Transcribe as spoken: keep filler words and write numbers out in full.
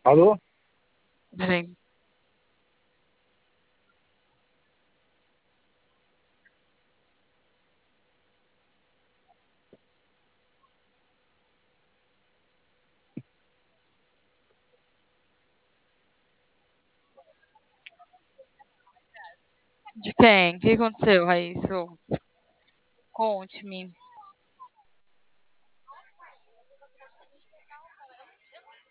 Alô? Peraí. De quem? O que aconteceu, Raíssa? Conte-me.